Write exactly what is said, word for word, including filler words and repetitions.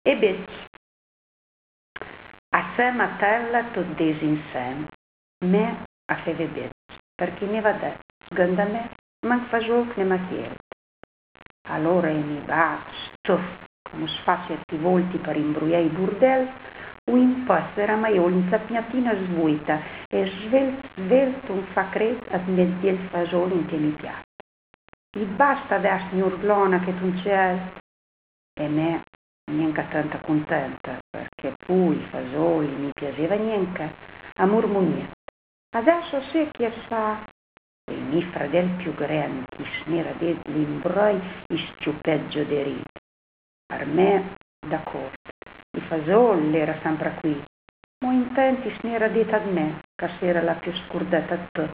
E bec, assem a tella tot des insem, me a feve bec, perché mi va detto, sganda me, man fagiol che ne ma chiede. Allora mi bacio, stuff, come si fa certi volti per imbruiare i burdel, o in passo era maiol in sappiatina svuita e svelto, svelto un facret a mezzo il fagiolo in che mi piace. E basta da signor che tu c'è, e me neanche tanta contenta, perché poi i fagioli mi piaceva neanche a murmugnare. Adesso sai che fa? E i miei fratelli più grandi, snera di l'imbroi, e stupeggio di ride. Per me, d'accordo, i fagioli era sempre qui, ma in tanti snera detta a me, che era la più scordata di tutte.